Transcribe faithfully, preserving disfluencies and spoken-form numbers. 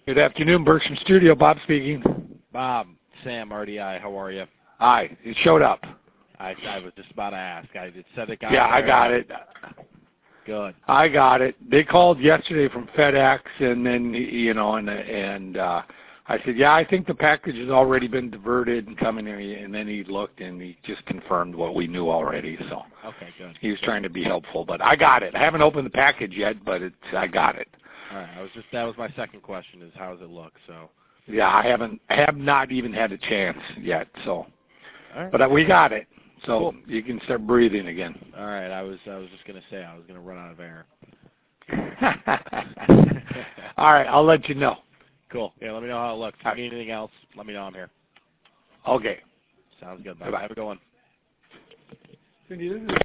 Good afternoon, Berkshire Studio. Bob speaking. Bob, Sam, R D I, how are you? Hi. It showed up. I, I was just about to ask. I it said it got Yeah, I there. got it. Good. I got it. They called yesterday from FedEx, and then you know, and and uh, I said, yeah, I think the package has already been diverted and coming here. And then he looked and he just confirmed what we knew already. So okay, good. He was trying to be helpful, but I got it. I haven't opened the package yet, but it's I got it. All right. I was just that was my second question: is how does it look? So. Yeah, I haven't. I have not even had a chance yet. So, all right. But we got it. So cool. You can start breathing again. All right. I was I was just gonna say I was gonna run out of air. All right. I'll let you know. Cool. Yeah. Let me know how it looks. If you need anything else, let me know. I'm here. Okay. Sounds good. Bye. Have a good one. Cindy, this is